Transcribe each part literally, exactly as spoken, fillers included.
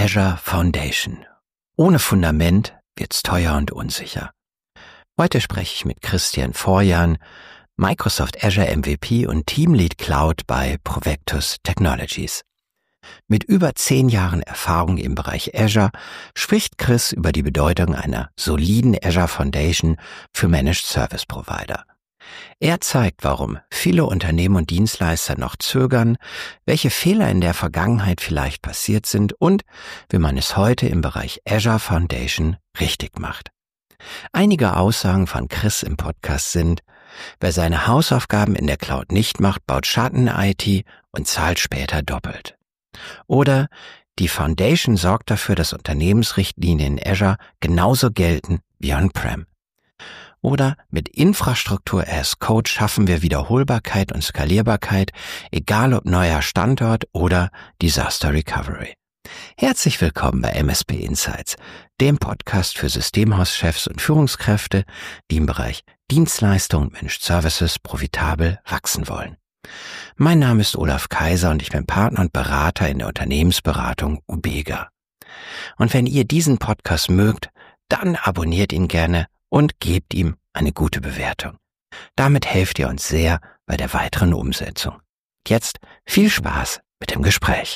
Azure Foundation. Ohne Fundament wird's teuer und unsicher. Heute spreche ich mit Christian Vorjan, Microsoft Azure M V P und Teamlead Cloud bei Provectus Technologies. Mit über zehn Jahren Erfahrung im Bereich Azure spricht Chris über die Bedeutung einer soliden Azure Foundation für Managed Service Provider. Er zeigt, warum viele Unternehmen und Dienstleister noch zögern, welche Fehler in der Vergangenheit vielleicht passiert sind und wie man es heute im Bereich Azure Foundation richtig macht. Einige Aussagen von Chris im Podcast sind: Wer seine Hausaufgaben in der Cloud nicht macht, baut Schatten-I T und zahlt später doppelt. Oder die Foundation sorgt dafür, dass Unternehmensrichtlinien in Azure genauso gelten wie on-prem. Oder mit Infrastruktur as Code schaffen wir Wiederholbarkeit und Skalierbarkeit, egal ob neuer Standort oder Disaster Recovery. Herzlich willkommen bei M S P Insights, dem Podcast für Systemhauschefs und Führungskräfte, die im Bereich Dienstleistung und Managed Services profitabel wachsen wollen. Mein Name ist Olaf Kaiser und ich bin Partner und Berater in der Unternehmensberatung Ubega. Und wenn ihr diesen Podcast mögt, dann abonniert ihn gerne und gebt ihm eine gute Bewertung. Damit helft ihr uns sehr bei der weiteren Umsetzung. Jetzt viel Spaß mit dem Gespräch.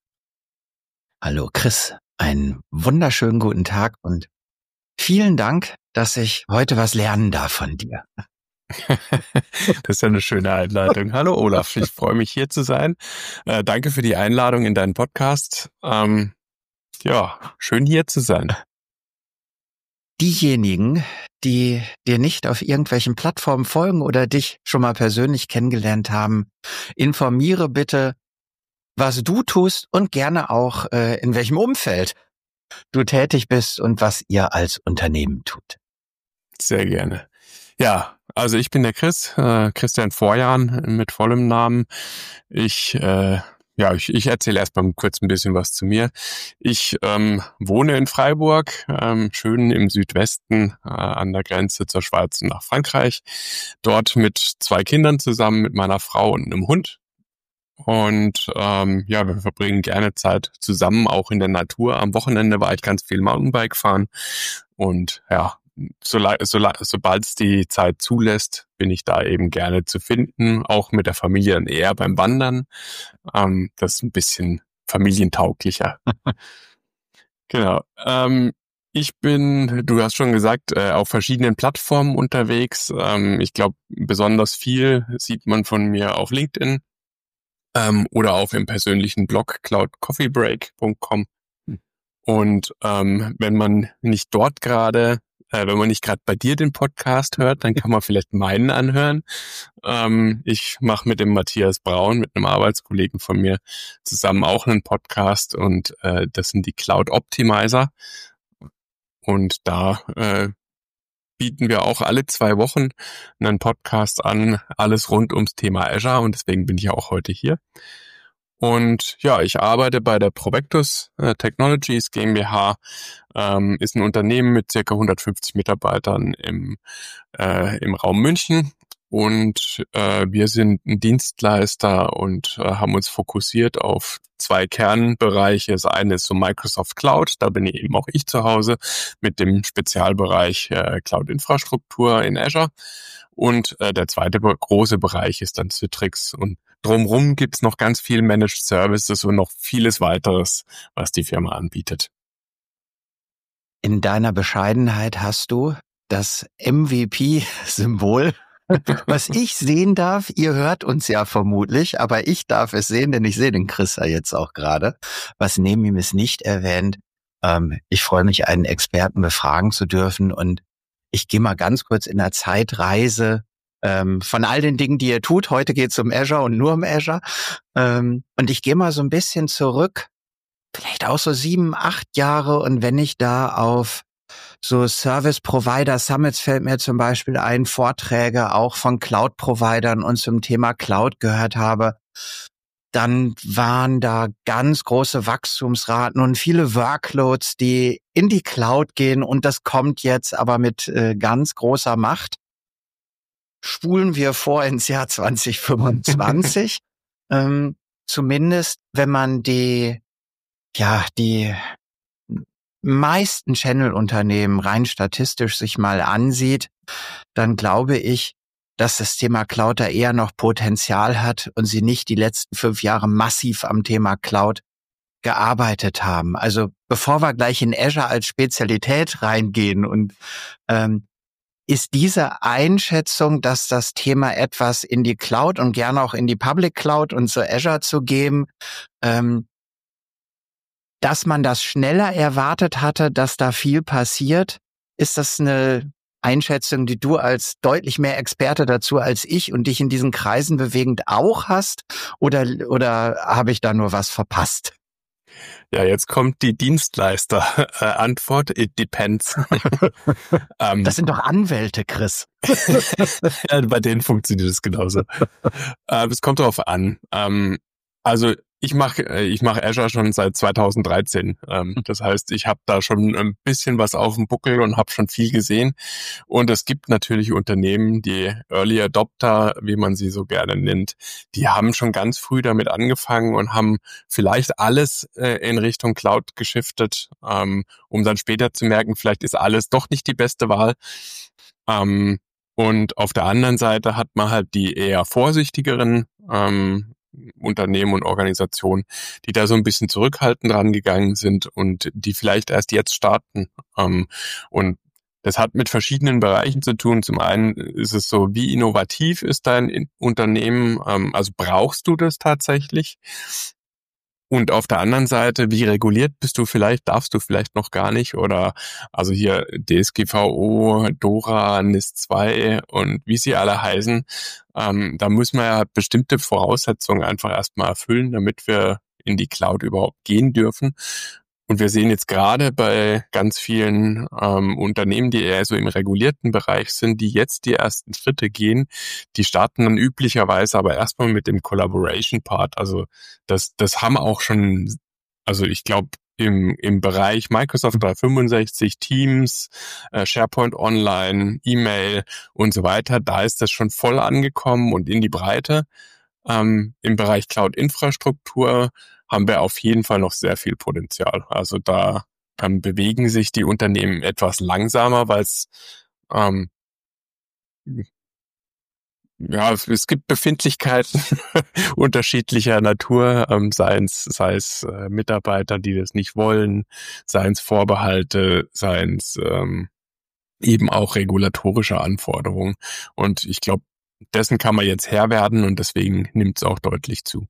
Hallo Chris, einen wunderschönen guten Tag und vielen Dank, dass ich heute was lernen darf von dir. Das ist ja eine schöne Einleitung. Hallo Olaf, ich freue mich hier zu sein. Äh, danke für die Einladung in deinen Podcast. Ähm, ja, schön hier zu sein. Diejenigen, die dir nicht auf irgendwelchen Plattformen folgen oder dich schon mal persönlich kennengelernt haben, informiere bitte, was du tust und gerne auch äh, in welchem Umfeld du tätig bist und was ihr als Unternehmen tut. Sehr gerne. Ja, also ich bin der Chris, äh, Christian Vorjan mit vollem Namen. Ich, äh, ja, ich, ich erzähle erstmal kurz ein bisschen was zu mir. Ich ähm, wohne in Freiburg, ähm, schön im Südwesten äh, an der Grenze zur Schweiz und nach Frankreich. Dort mit zwei Kindern zusammen, mit meiner Frau und einem Hund. Und ähm, ja, wir verbringen gerne Zeit zusammen, auch in der Natur. Am Wochenende war ich ganz viel Mountainbike fahren und ja, so, so, sobald es die Zeit zulässt, bin ich da eben gerne zu finden, auch mit der Familie dann eher beim Wandern. Ähm, das ist ein bisschen familientauglicher. Genau. Ähm, ich bin, du hast schon gesagt, äh, auf verschiedenen Plattformen unterwegs. Ähm, ich glaube, besonders viel sieht man von mir auf LinkedIn. Ähm, oder auch im persönlichen Blog cloud coffee break punkt com. Und ähm, wenn man nicht dort gerade, äh, wenn man nicht gerade bei dir den Podcast hört, dann kann man vielleicht meinen anhören. Ähm, ich mache mit dem Matthias Braun, mit einem Arbeitskollegen von mir, zusammen auch einen Podcast und äh, das sind die Cloud Optimizer. Und da äh, bieten wir auch alle zwei Wochen einen Podcast an, alles rund ums Thema Azure und deswegen bin ich auch heute hier. Und ja, ich arbeite bei der Provectus äh, Technologies GmbH, ähm, ist ein Unternehmen mit circa hundertfünfzig Mitarbeitern im, äh, im Raum München. Und äh, wir sind ein Dienstleister und äh, haben uns fokussiert auf zwei Kernbereiche. Das eine ist so Microsoft Cloud, da bin eben auch ich zu Hause mit dem Spezialbereich äh, Cloud-Infrastruktur in Azure. Und äh, der zweite große Bereich ist dann Citrix. Und drumherum gibt's noch ganz viel Managed Services und noch vieles weiteres, was die Firma anbietet. In deiner Bescheidenheit hast du das M V P-Symbol, was ich sehen darf. Ihr hört uns ja vermutlich, aber ich darf es sehen, denn ich sehe den Chris ja jetzt auch gerade. Was neben ihm ist nicht erwähnt. Ähm, ich freue mich, einen Experten befragen zu dürfen und ich gehe mal ganz kurz in der Zeitreise ähm, von all den Dingen, die ihr tut. Heute geht es um Azure und nur um Azure. Ähm, und ich gehe mal so ein bisschen zurück, vielleicht auch so sieben, acht Jahre. Und wenn ich da auf so Service-Provider-Summits fällt mir zum Beispiel ein, Vorträge auch von Cloud-Providern und zum Thema Cloud gehört habe, dann waren da ganz große Wachstumsraten und viele Workloads, die in die Cloud gehen und das kommt jetzt aber mit äh, ganz großer Macht. Spulen wir vor ins Jahr zwanzig fünfundzwanzig. ähm, zumindest, wenn man die ja, die meisten Channel-Unternehmen rein statistisch sich mal ansieht, dann glaube ich, dass das Thema Cloud da eher noch Potenzial hat und sie nicht die letzten fünf Jahre massiv am Thema Cloud gearbeitet haben. Also bevor wir gleich in Azure als Spezialität reingehen und ähm, ist diese Einschätzung, dass das Thema etwas in die Cloud und gerne auch in die Public Cloud und zu Azure zu geben, ähm, dass man das schneller erwartet hatte, dass da viel passiert? Ist das eine Einschätzung, die du als deutlich mehr Experte dazu als ich und dich in diesen Kreisen bewegend auch hast? Oder, oder habe ich da nur was verpasst? Ja, jetzt kommt die Dienstleister-Antwort. It depends. ähm, das sind doch Anwälte, Chris. ja, bei denen funktioniert es genauso. äh, es kommt darauf an. Ähm, also ich mache ich mache Azure schon seit zweitausenddreizehn. Ähm, das heißt, ich habe da schon ein bisschen was auf dem Buckel und habe schon viel gesehen. Und es gibt natürlich Unternehmen, die Early Adopter, wie man sie so gerne nennt, die haben schon ganz früh damit angefangen und haben vielleicht alles äh, in Richtung Cloud geschiftet, ähm, um dann später zu merken, vielleicht ist alles doch nicht die beste Wahl. Ähm, und auf der anderen Seite hat man halt die eher vorsichtigeren ähm, Unternehmen und Organisationen, die da so ein bisschen zurückhaltend rangegangen sind und die vielleicht erst jetzt starten. Ähm, und das hat mit verschiedenen Bereichen zu tun. Zum einen ist es so, wie innovativ ist dein Unternehmen? Ähm, also brauchst du das tatsächlich? Und auf der anderen Seite, wie reguliert bist du vielleicht, darfst du vielleicht noch gar nicht oder also hier D S G V O, DORA, NIS zwei und wie sie alle heißen, ähm, da müssen wir ja bestimmte Voraussetzungen einfach erstmal erfüllen, damit wir in die Cloud überhaupt gehen dürfen. Und wir sehen jetzt gerade bei ganz vielen ähm, Unternehmen, die eher so im regulierten Bereich sind, die jetzt die ersten Schritte gehen, die starten dann üblicherweise aber erstmal mit dem Collaboration-Part. Also das das haben auch schon, also ich glaube im im Bereich Microsoft dreihundertfünfundsechzig, Teams, äh, SharePoint Online, E-Mail und so weiter, da ist das schon voll angekommen und in die Breite. Ähm, im Bereich Cloud-Infrastruktur haben wir auf jeden Fall noch sehr viel Potenzial. Also da ähm, bewegen sich die Unternehmen etwas langsamer, weil es ähm, ja, es, es gibt Befindlichkeiten unterschiedlicher Natur, ähm, sei es, sei es äh, Mitarbeiter, die das nicht wollen, seien es Vorbehalte, seien es ähm, eben auch regulatorische Anforderungen. Und ich glaube, dessen kann man jetzt Herr werden und deswegen nimmt es auch deutlich zu.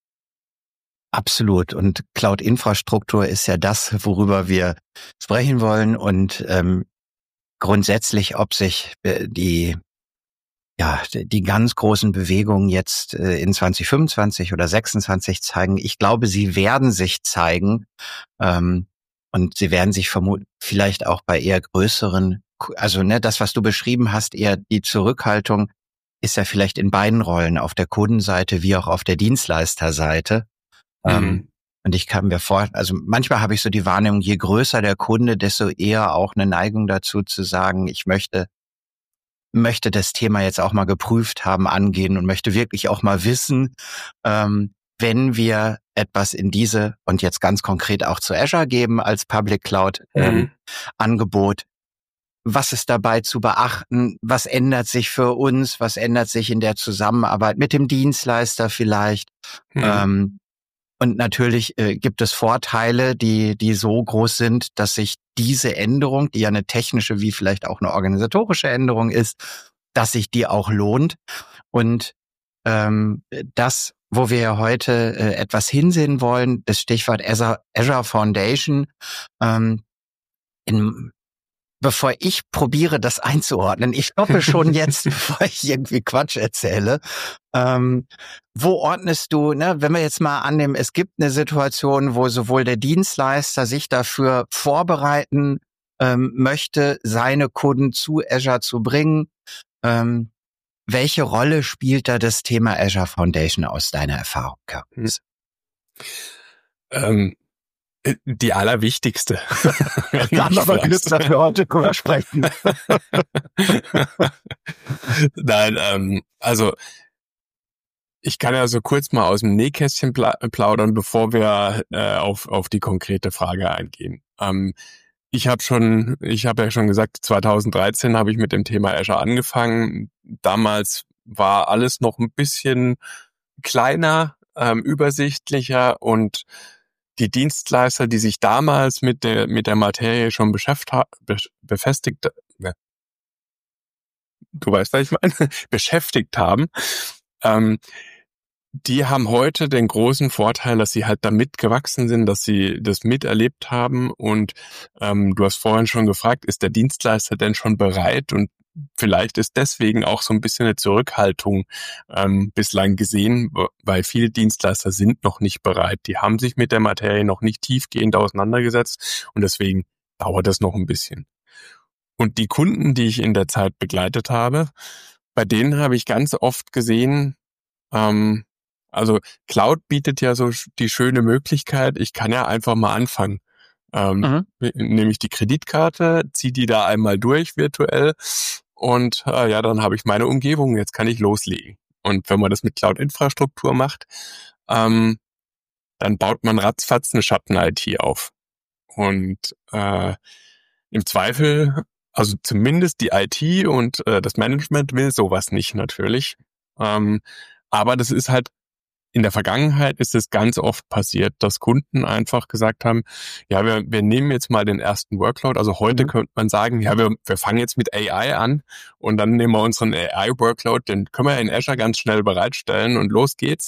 Absolut. Und Cloud-Infrastruktur ist ja das, worüber wir sprechen wollen. Und ähm, grundsätzlich, ob sich äh, die ja die ganz großen Bewegungen jetzt äh, in zwanzig fünfundzwanzig oder sechsundzwanzig zeigen, ich glaube, sie werden sich zeigen. Ähm, und sie werden sich vermutlich vielleicht auch bei eher größeren, also ne, das, was du beschrieben hast, eher die Zurückhaltung, ist ja vielleicht in beiden Rollen, auf der Kundenseite wie auch auf der Dienstleisterseite. Mhm. Ähm, und ich kann mir vor, also manchmal habe ich so die Wahrnehmung, je größer der Kunde, desto eher auch eine Neigung dazu zu sagen, ich möchte, möchte das Thema jetzt auch mal geprüft haben, angehen und möchte wirklich auch mal wissen, ähm, wenn wir etwas in diese und jetzt ganz konkret auch zu Azure geben als Public Cloud ähm, mhm. Angebot, was ist dabei zu beachten? Was ändert sich für uns? Was ändert sich in der Zusammenarbeit mit dem Dienstleister vielleicht? Mhm. Ähm, und natürlich äh, gibt es Vorteile, die die so groß sind, dass sich diese Änderung, die ja eine technische wie vielleicht auch eine organisatorische Änderung ist, dass sich die auch lohnt. Und ähm, das, wo wir ja heute äh, etwas hinsehen wollen, das Stichwort Azure, Azure Foundation, ähm, in Bevor ich probiere, das einzuordnen, ich stoppe schon jetzt, bevor ich irgendwie Quatsch erzähle. Ähm, wo ordnest du, ne, wenn wir jetzt mal annehmen, es gibt eine Situation, wo sowohl der Dienstleister sich dafür vorbereiten ähm, möchte, seine Kunden zu Azure zu bringen. Ähm, welche Rolle spielt da das Thema Azure Foundation aus deiner Erfahrung, Carlos? Ähm. Die allerwichtigste. Wir haben aber Glück, dass wir heute drüber sprechen. Nein, ähm, also Ich kann ja so kurz mal aus dem Nähkästchen plaudern, bevor wir äh, auf auf die konkrete Frage eingehen. Ähm, ich habe schon, ich habe ja schon gesagt, zweitausenddreizehn habe ich mit dem Thema Azure angefangen. Damals war alles noch ein bisschen kleiner, ähm, übersichtlicher und die Dienstleister, die sich damals mit der mit der Materie schon beschäftigt, be, befestigt, ne, du weißt, was ich meine, beschäftigt haben, ähm, die haben heute den großen Vorteil, dass sie halt damit gewachsen sind, dass sie das miterlebt haben und ähm, du hast vorhin schon gefragt, ist der Dienstleister denn schon bereit? Und vielleicht ist deswegen auch so ein bisschen eine Zurückhaltung ähm, bislang gesehen, weil viele Dienstleister sind noch nicht bereit. Die haben sich mit der Materie noch nicht tiefgehend auseinandergesetzt und deswegen dauert das noch ein bisschen. Und die Kunden, die ich in der Zeit begleitet habe, bei denen habe ich ganz oft gesehen, ähm, also Cloud bietet ja so die schöne Möglichkeit, ich kann ja einfach mal anfangen. Ähm, Mhm. Nehme ich die Kreditkarte, ziehe die da einmal durch virtuell und äh, ja, dann habe ich meine Umgebung, jetzt kann ich loslegen. Und wenn man das mit Cloud-Infrastruktur macht, ähm, dann baut man ratzfatz eine Schatten-I T auf. Und äh, im Zweifel, also zumindest die I T und äh, das Management will sowas nicht natürlich. Ähm, aber das ist halt, in der Vergangenheit ist es ganz oft passiert, dass Kunden einfach gesagt haben, ja, wir, wir nehmen jetzt mal den ersten Workload. Also heute mhm. könnte man sagen, ja, wir, wir fangen jetzt mit A I an und dann nehmen wir unseren A I-Workload, den können wir in Azure ganz schnell bereitstellen und los geht's.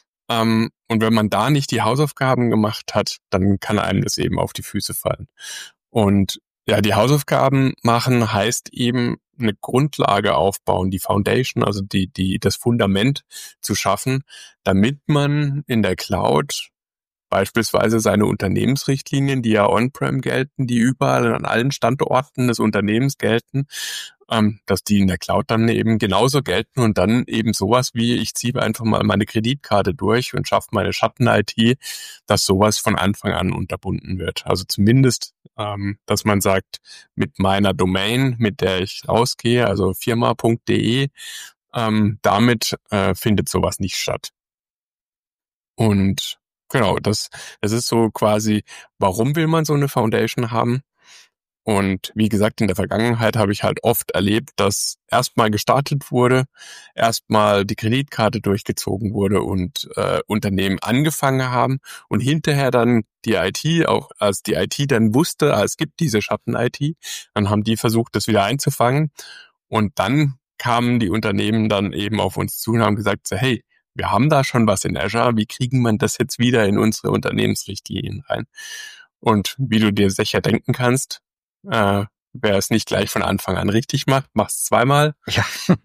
Ähm, und wenn man da nicht die Hausaufgaben gemacht hat, dann kann einem das eben auf die Füße fallen. Und ja, die Hausaufgaben machen heißt eben eine Grundlage aufbauen, die Foundation, also die, die, das Fundament zu schaffen, damit man in der Cloud beispielsweise seine Unternehmensrichtlinien, die ja on-prem gelten, die überall an allen Standorten des Unternehmens gelten, ähm, dass die in der Cloud dann eben genauso gelten und dann eben sowas wie, ich ziehe einfach mal meine Kreditkarte durch und schaffe meine Schatten-I T, dass sowas von Anfang an unterbunden wird. Also zumindest, ähm, dass man sagt, mit meiner Domain, mit der ich rausgehe, also firma punkt de, ähm, damit äh, findet sowas nicht statt. Und genau, das, das ist so quasi, warum will man so eine Foundation haben? Und wie gesagt, in der Vergangenheit habe ich halt oft erlebt, dass erstmal gestartet wurde, erstmal die Kreditkarte durchgezogen wurde und äh, Unternehmen angefangen haben und hinterher dann die I T, auch als die I T dann wusste, ah, es gibt diese Schatten-I T, dann haben die versucht, das wieder einzufangen und dann kamen die Unternehmen dann eben auf uns zu und haben gesagt, so, hey, wir haben da schon was in Azure, wie kriegen wir das jetzt wieder in unsere Unternehmensrichtlinien rein? Und wie du dir sicher denken kannst, äh, wer es nicht gleich von Anfang an richtig macht, macht es zweimal. Ja.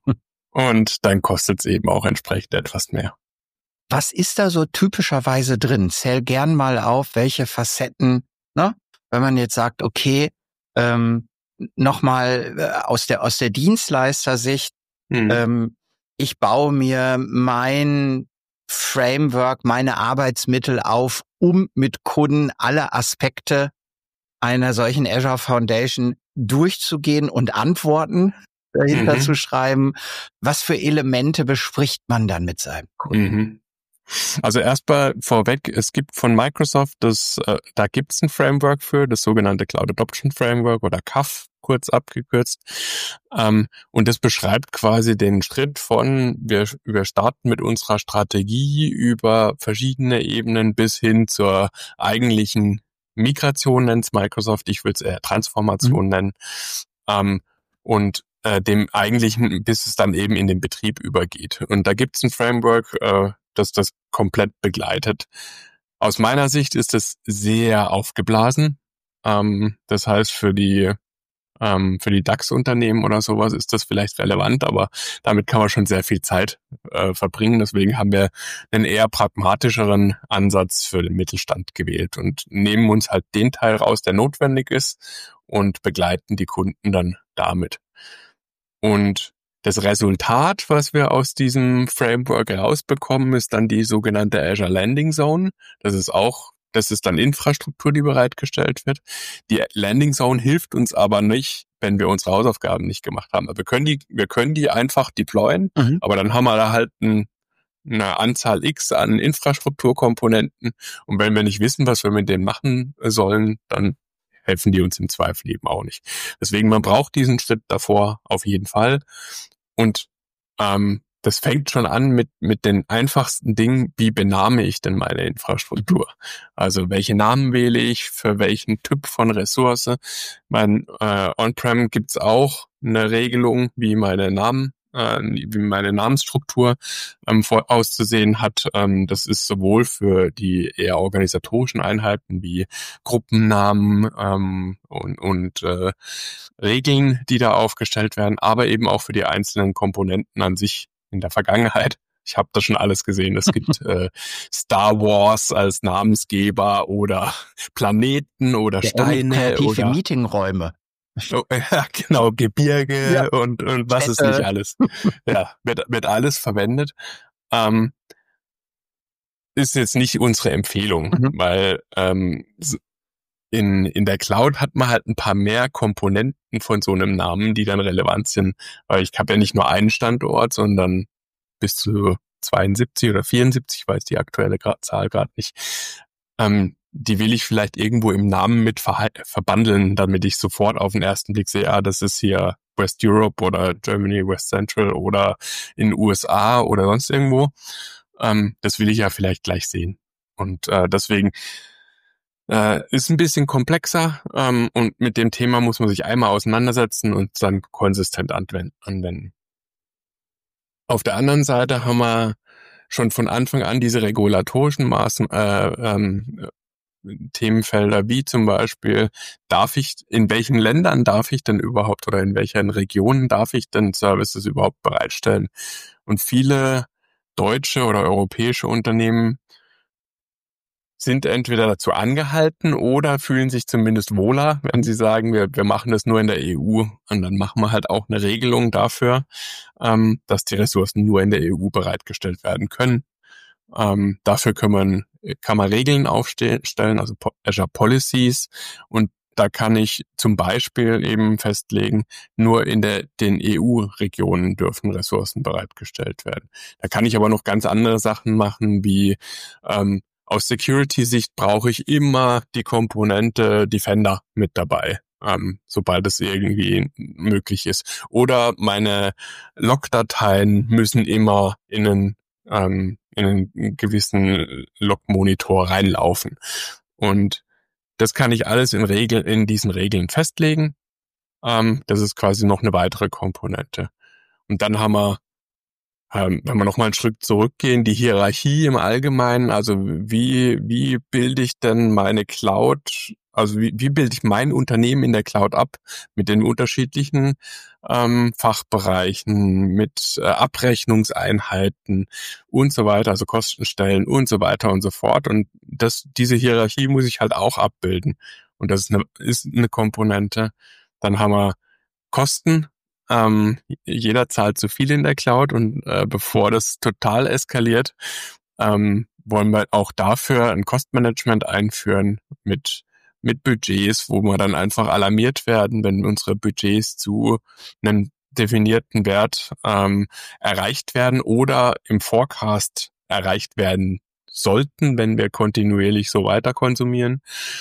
Und dann kostet es eben auch entsprechend etwas mehr. Was ist da so typischerweise drin? Zähl gern mal auf, welche Facetten, ne? Wenn man jetzt sagt, okay, ähm, nochmal äh, aus der aus der Dienstleistersicht, mhm. ähm, ich baue mir mein Framework, meine Arbeitsmittel auf, um mit Kunden alle Aspekte einer solchen Azure Foundation durchzugehen und Antworten dahinter mhm. zu schreiben. Was für Elemente bespricht man dann mit seinem Kunden? Mhm. Also erstmal vorweg, es gibt von Microsoft, das, äh, da gibt es ein Framework für, das sogenannte Cloud Adoption Framework oder C A F, kurz abgekürzt. Ähm, und das beschreibt quasi den Schritt von, wir, wir starten mit unserer Strategie über verschiedene Ebenen bis hin zur eigentlichen Migration, nennt es Microsoft, ich würde es eher Transformation mhm. nennen. Ähm, und äh, dem eigentlichen, bis es dann eben in den Betrieb übergeht. Und da gibt es ein Framework, äh, das das komplett begleitet. Aus meiner Sicht ist es sehr aufgeblasen. Ähm, das heißt, für die ähm, für die DAX-Unternehmen oder sowas ist das vielleicht relevant, aber damit kann man schon sehr viel Zeit äh, verbringen. Deswegen haben wir einen eher pragmatischeren Ansatz für den Mittelstand gewählt und nehmen uns halt den Teil raus, der notwendig ist und begleiten die Kunden dann damit. Und das Resultat, was wir aus diesem Framework rausbekommen, ist dann die sogenannte Azure Landing Zone. Das ist auch, das ist dann Infrastruktur, die bereitgestellt wird. Die Landing Zone hilft uns aber nicht, wenn wir unsere Hausaufgaben nicht gemacht haben. Wir können die, wir können die einfach deployen, mhm. aber dann haben wir da halt ein, eine Anzahl X an Infrastrukturkomponenten. Und wenn wir nicht wissen, was wir mit denen machen sollen, dann helfen die uns im Zweifel eben auch nicht. Deswegen, man braucht diesen Schritt davor auf jeden Fall. Und ähm, das fängt schon an mit mit den einfachsten Dingen, wie benahme ich denn meine Infrastruktur? Also welche Namen wähle ich für welchen Typ von Ressource? Mein äh, On-Prem gibt's auch eine Regelung, wie meine Namen, äh, wie meine Namensstruktur ähm, vor, auszusehen hat. Ähm, das ist sowohl für die eher organisatorischen Einheiten wie Gruppennamen ähm, und, und äh, Regeln, die da aufgestellt werden, aber eben auch für die einzelnen Komponenten an sich in der Vergangenheit. Ich habe das schon alles gesehen. Es gibt äh, Star Wars als Namensgeber oder Planeten oder Der Steine kreative oder Meetingräume. oh, ja, genau, Gebirge Ja. und, und was ist Städte. nicht alles. Ja, wird, wird alles verwendet. Ähm, ist jetzt nicht unsere Empfehlung, Mhm. weil ähm, in, in der Cloud hat man halt ein paar mehr Komponenten von so einem Namen, die dann relevant sind. Weil ich habe ja nicht nur einen Standort, sondern bis zu zweiundsiebzig oder vierundsiebzig, ich weiß die aktuelle Gra- Zahl gerade nicht. Ähm, die will ich vielleicht irgendwo im Namen mit ver- verbandeln, damit ich sofort auf den ersten Blick sehe, ah, das ist hier West Europe oder Germany, West Central oder in den U S A oder sonst irgendwo. Ähm, das will ich ja vielleicht gleich sehen. Und äh, deswegen äh, ist ein bisschen komplexer ähm, und mit dem Thema muss man sich einmal auseinandersetzen und dann konsistent anwenden. anwenden. Auf der anderen Seite haben wir schon von Anfang an diese regulatorischen Maßen, äh, ähm, Themenfelder, wie zum Beispiel, darf ich, in welchen Ländern darf ich denn überhaupt oder in welchen Regionen darf ich denn Services überhaupt bereitstellen? Und viele deutsche oder europäische Unternehmen sind entweder dazu angehalten oder fühlen sich zumindest wohler, wenn sie sagen, wir, wir machen das nur in der E U. Und dann machen wir halt auch eine Regelung dafür, ähm, dass die Ressourcen nur in der E U bereitgestellt werden können. Ähm, dafür kann man, kann man Regeln aufstellen, also Azure Policies. Und da kann ich zum Beispiel eben festlegen, nur in der, den E U-Regionen dürfen Ressourcen bereitgestellt werden. Da kann ich aber noch ganz andere Sachen machen, wie ähm, aus Security-Sicht brauche ich immer die Komponente Defender mit dabei, ähm, sobald es irgendwie möglich ist. Oder meine Logdateien müssen immer in einen, ähm, in einen gewissen Logmonitor reinlaufen. Und das kann ich alles in Regeln, in diesen Regeln festlegen. Ähm, das ist quasi noch eine weitere Komponente. Und dann haben wir, ähm, wenn wir nochmal einen Schritt zurückgehen, die Hierarchie im Allgemeinen, also wie, wie bilde ich denn meine Cloud, also wie, wie bilde ich mein Unternehmen in der Cloud ab mit den unterschiedlichen ähm, Fachbereichen, mit äh, Abrechnungseinheiten und so weiter, also Kostenstellen und so weiter und so fort. Und das, diese Hierarchie muss ich halt auch abbilden. Und das ist eine, ist eine Komponente. Dann haben wir Kosten. Ähm, jeder zahlt zu viel in der Cloud und äh, bevor das total eskaliert, ähm, wollen wir auch dafür ein Kostenmanagement einführen mit mit Budgets, wo wir dann einfach alarmiert werden, wenn unsere Budgets zu einem definierten Wert ähm, erreicht werden oder im Forecast erreicht werden sollten, wenn wir kontinuierlich so weiter konsumieren.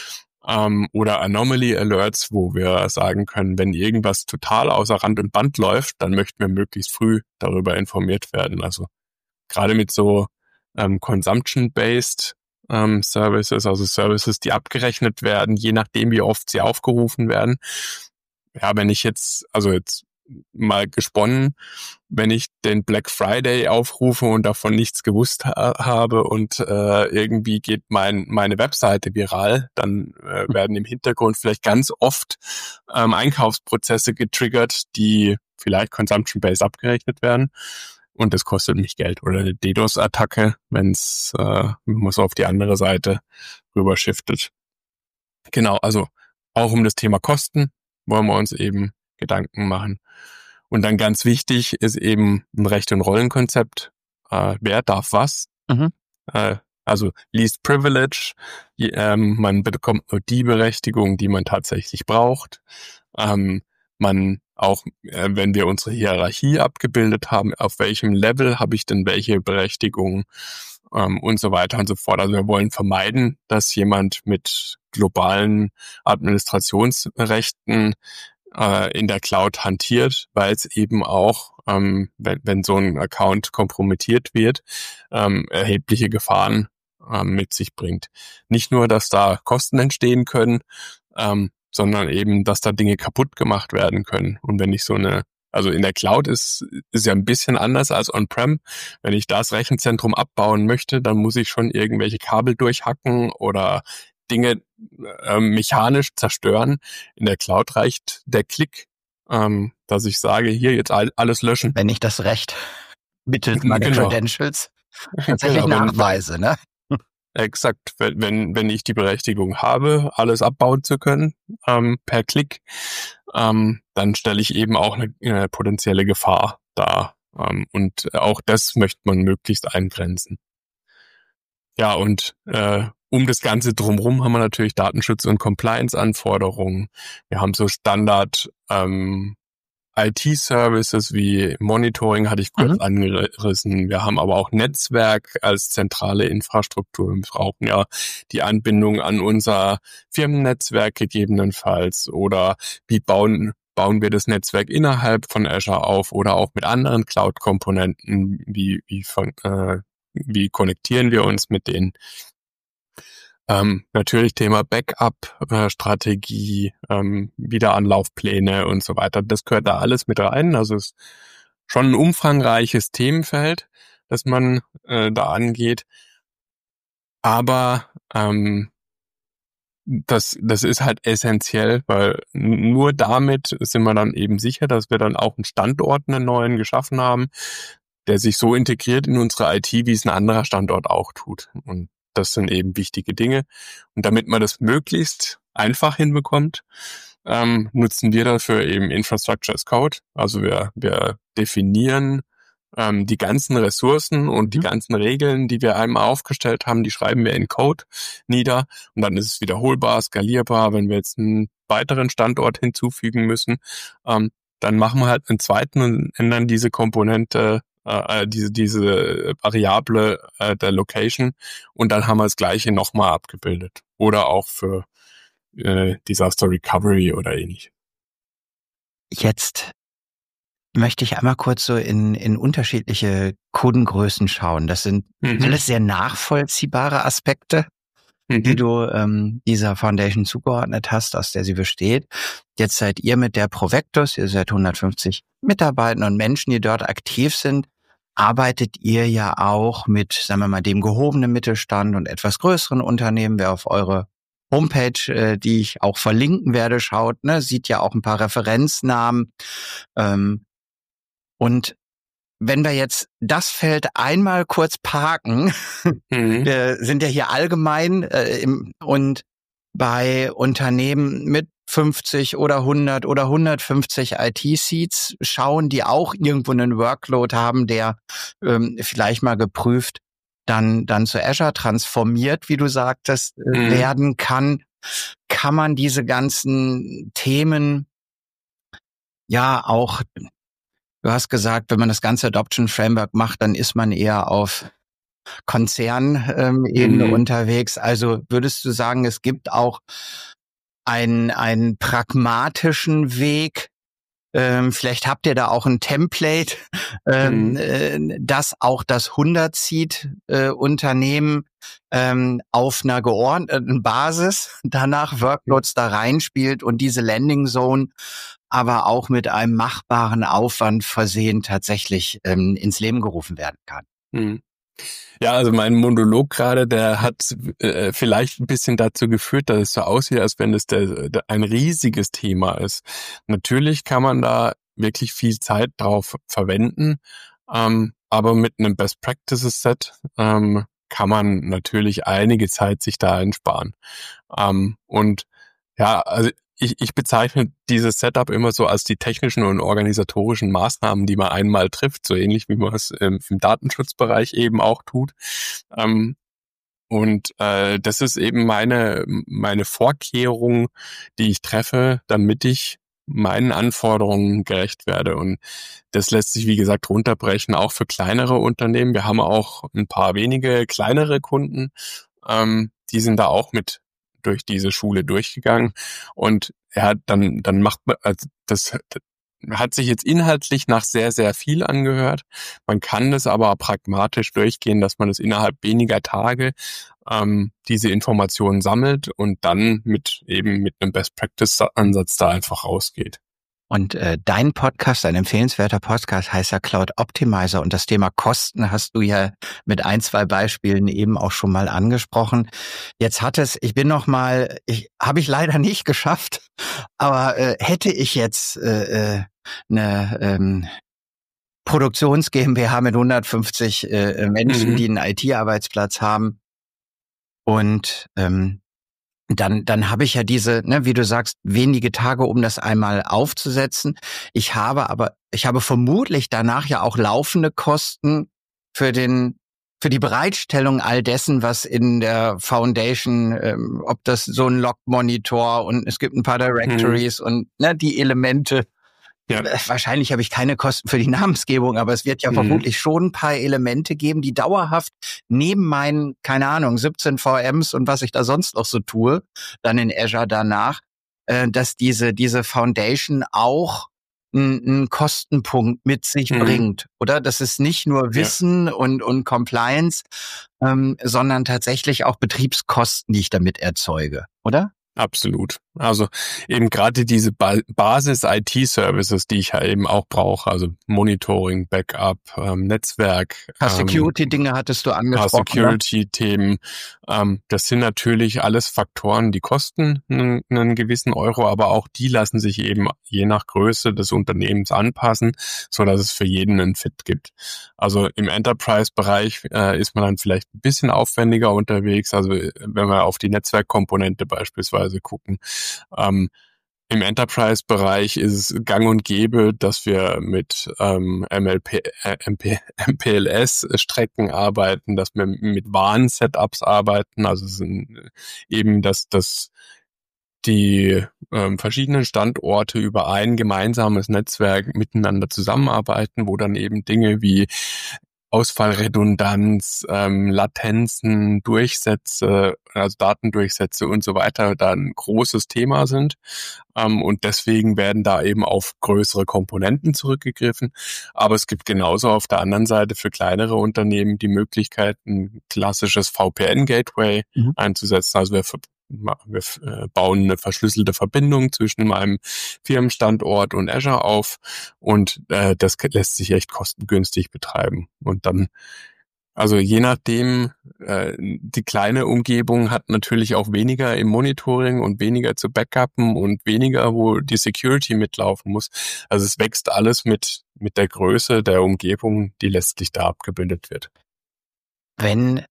Ähm, oder Anomaly Alerts, wo wir sagen können, wenn irgendwas total außer Rand und Band läuft, dann möchten wir möglichst früh darüber informiert werden. Also gerade mit so ähm, Consumption-based ähm, Services, also Services, die abgerechnet werden, je nachdem, wie oft sie aufgerufen werden. Ja, wenn ich jetzt, also jetzt mal gesponnen, wenn ich den Black Friday aufrufe und davon nichts gewusst ha- habe und äh, irgendwie geht mein meine Webseite viral, dann äh, werden im Hintergrund vielleicht ganz oft ähm, Einkaufsprozesse getriggert, die vielleicht consumption-based abgerechnet werden. Und das kostet mich Geld. Oder eine DDoS-Attacke, wenn's äh, wenn man so auf die andere Seite rüber shiftet. Genau, also auch um das Thema Kosten wollen wir uns eben Gedanken machen. Und dann ganz wichtig ist eben ein Recht- und Rollenkonzept. Äh, wer darf was? Mhm. Äh, also Least Privilege. Je, ähm, man bekommt nur die Berechtigung, die man tatsächlich braucht. Ähm, man auch äh, wenn wir unsere Hierarchie abgebildet haben, auf welchem Level habe ich denn welche Berechtigungen ähm, und so weiter und so fort. Also wir wollen vermeiden, dass jemand mit globalen Administrationsrechten äh, in der Cloud hantiert, weil es eben auch, ähm, wenn, wenn so ein Account kompromittiert wird, ähm, erhebliche Gefahren ähm, mit sich bringt. Nicht nur, dass da Kosten entstehen können, ähm, sondern eben, dass da Dinge kaputt gemacht werden können. Und wenn ich so eine, also in der Cloud ist, ist ja ein bisschen anders als on-prem. Wenn ich das Rechenzentrum abbauen möchte, dann muss ich schon irgendwelche Kabel durchhacken oder Dinge äh, mechanisch zerstören. In der Cloud reicht der Klick, ähm, dass ich sage, hier jetzt all, alles löschen. Wenn ich das Recht mittels meiner Genau. Credentials tatsächlich Genau, wenn- nachweise, ne? Exakt, wenn, wenn wenn ich die Berechtigung habe, alles abbauen zu können ähm, per Klick, ähm, dann stelle ich eben auch eine, eine potenzielle Gefahr dar. Ähm, und auch das möchte man möglichst eingrenzen. Ja, und äh, um das Ganze drumherum haben wir natürlich Datenschutz- und Compliance-Anforderungen. Wir haben so Standard ähm, I T-Services wie Monitoring hatte ich kurz Mhm. angerissen. Wir haben aber auch Netzwerk als zentrale Infrastruktur. Wir brauchen ja die Anbindung an unser Firmennetzwerk gegebenenfalls. Oder wie bauen, bauen wir das Netzwerk innerhalb von Azure auf oder auch mit anderen Cloud-Komponenten? Wie, wie, von, äh, wie konnektieren wir uns mit denen? Ähm, natürlich Thema Backup-Strategie, ähm, Wiederanlaufpläne und so weiter. Das gehört da alles mit rein. Also es ist schon ein umfangreiches Themenfeld, das man äh, da angeht. Aber ähm, das, das ist halt essentiell, weil nur damit sind wir dann eben sicher, dass wir dann auch einen Standort, einen neuen geschaffen haben, der sich so integriert in unsere I T, wie es ein anderer Standort auch tut. Und das sind eben wichtige Dinge. Und damit man das möglichst einfach hinbekommt, ähm, nutzen wir dafür eben Infrastructure as Code. Also wir, wir definieren ähm, die ganzen Ressourcen und die Mhm. ganzen Regeln, die wir einmal aufgestellt haben, die schreiben wir in Code nieder. Und dann ist es wiederholbar, skalierbar. Wenn wir jetzt einen weiteren Standort hinzufügen müssen, ähm, dann machen wir halt einen zweiten und ändern diese Komponente, äh, diese diese Variable äh, der Location, und dann haben wir das Gleiche nochmal abgebildet. Oder auch für äh, Disaster Recovery oder ähnlich. Jetzt möchte ich einmal kurz so in, in unterschiedliche Codengrößen schauen. Das sind Mhm. alles sehr nachvollziehbare Aspekte, die Mhm. du ähm, dieser Foundation zugeordnet hast, aus der sie besteht. Jetzt seid ihr mit der Provectus, ihr seid hundertfünfzig Mitarbeiter und Menschen, die dort aktiv sind, arbeitet ihr ja auch mit, sagen wir mal, dem gehobenen Mittelstand und etwas größeren Unternehmen. Wer auf eure Homepage, äh, die ich auch verlinken werde, schaut, ne, sieht ja auch ein paar Referenznamen. Ähm, und wenn wir jetzt das Feld einmal kurz parken, Mhm. wir sind ja hier allgemein äh, im, und bei Unternehmen mit fünfzig oder hundert oder hundertfünfzig I T-Seats schauen, die auch irgendwo einen Workload haben, der ähm, vielleicht mal geprüft dann dann zu Azure transformiert, wie du sagtest, äh, Mhm. werden kann, kann man diese ganzen Themen ja auch, du hast gesagt, wenn man das ganze Adoption Framework macht, dann ist man eher auf Konzernebene Mhm. unterwegs. Also würdest du sagen, es gibt auch einen, einen pragmatischen Weg? Ähm, vielleicht habt ihr da auch ein Template, ähm, Mhm. äh, das auch das hundert-Seat-Unternehmen ähm, auf einer geordneten Basis danach Workloads da reinspielt und diese Landing Zone aber auch mit einem machbaren Aufwand versehen tatsächlich ähm, ins Leben gerufen werden kann. Mhm. Ja, also mein Monolog gerade, der hat äh, vielleicht ein bisschen dazu geführt, dass es so aussieht, als wenn es der, der, ein riesiges Thema ist. Natürlich kann man da wirklich viel Zeit drauf verwenden, ähm, aber mit einem Best Practices Set ähm, kann man natürlich einige Zeit sich da einsparen. Ähm, und ja, also ich, ich bezeichne dieses Setup immer so als die technischen und organisatorischen Maßnahmen, die man einmal trifft, so ähnlich wie man es im, im Datenschutzbereich eben auch tut. Ähm, und äh, das ist eben meine meine Vorkehrung, die ich treffe, damit ich meinen Anforderungen gerecht werde. Und das lässt sich, wie gesagt, runterbrechen, auch für kleinere Unternehmen. Wir haben auch ein paar wenige kleinere Kunden, ähm, die sind da auch mit durch diese Schule durchgegangen. Und er hat dann, dann macht man, also das hat sich jetzt inhaltlich nach sehr, sehr viel angehört. Man kann das aber pragmatisch durchgehen, dass man es innerhalb weniger Tage ähm, diese Informationen sammelt und dann mit eben mit einem Best-Practice-Ansatz da einfach rausgeht. Und äh, dein Podcast, ein empfehlenswerter Podcast, heißt ja Cloud Optimizer, und das Thema Kosten hast du ja mit ein, zwei Beispielen eben auch schon mal angesprochen. Jetzt hat es, ich bin noch mal, ich habe ich leider nicht geschafft, aber äh, hätte ich jetzt äh, eine ähm, Produktions GmbH mit hundertfünfzig äh, Menschen, mhm. die einen I T-Arbeitsplatz haben, und ähm, Dann, dann habe ich ja diese, ne, wie du sagst, wenige Tage, um das einmal aufzusetzen. Ich habe aber, ich habe vermutlich danach ja auch laufende Kosten für den, für die Bereitstellung all dessen, was in der Foundation, ähm, ob das so ein Log-Monitor, und es gibt ein paar Directories mhm. und ne, die Elemente. Ja. Wahrscheinlich habe ich keine Kosten für die Namensgebung, aber es wird ja mhm. vermutlich schon ein paar Elemente geben, die dauerhaft neben meinen, keine Ahnung, siebzehn V Ms und was ich da sonst noch so tue, dann in Azure danach, äh, dass diese diese Foundation auch einen Kostenpunkt mit sich mhm. bringt, oder? Das ist nicht nur Wissen ja. und und Compliance, ähm, sondern tatsächlich auch Betriebskosten, die ich damit erzeuge, oder? Absolut. Also eben gerade diese ba- Basis-I T-Services, die ich ja eben auch brauche, also Monitoring, Backup, ähm, Netzwerk. Ähm, Security-Dinge hattest du angesprochen. Security-Themen. Ähm, das sind natürlich alles Faktoren, die kosten einen, einen gewissen Euro, aber auch die lassen sich eben je nach Größe des Unternehmens anpassen, so dass es für jeden einen Fit gibt. Also im Enterprise-Bereich äh, ist man dann vielleicht ein bisschen aufwendiger unterwegs. Also wenn wir auf die Netzwerkkomponente beispielsweise gucken. Ähm, Im Enterprise-Bereich ist es gang und gäbe, dass wir mit ähm, M L P, äh, M P, M P L S-Strecken arbeiten, dass wir mit W A N-Setups arbeiten. Also es sind eben, dass das die ähm, verschiedenen Standorte über ein gemeinsames Netzwerk miteinander zusammenarbeiten, wo dann eben Dinge wie Ausfallredundanz, ähm, Latenzen, Durchsätze, also Datendurchsätze und so weiter da ein großes Thema sind. Ähm, und deswegen werden da eben auf größere Komponenten zurückgegriffen. Aber es gibt genauso auf der anderen Seite für kleinere Unternehmen die Möglichkeit, ein klassisches V P N-Gateway mhm. einzusetzen. Also wir Wir bauen eine verschlüsselte Verbindung zwischen meinem Firmenstandort und Azure auf, und äh, das lässt sich echt kostengünstig betreiben. Und dann, also je nachdem, äh, die kleine Umgebung hat natürlich auch weniger im Monitoring und weniger zu backuppen und weniger, wo die Security mitlaufen muss. Also es wächst alles mit mit der Größe der Umgebung, die letztlich da abgebildet wird. Wenn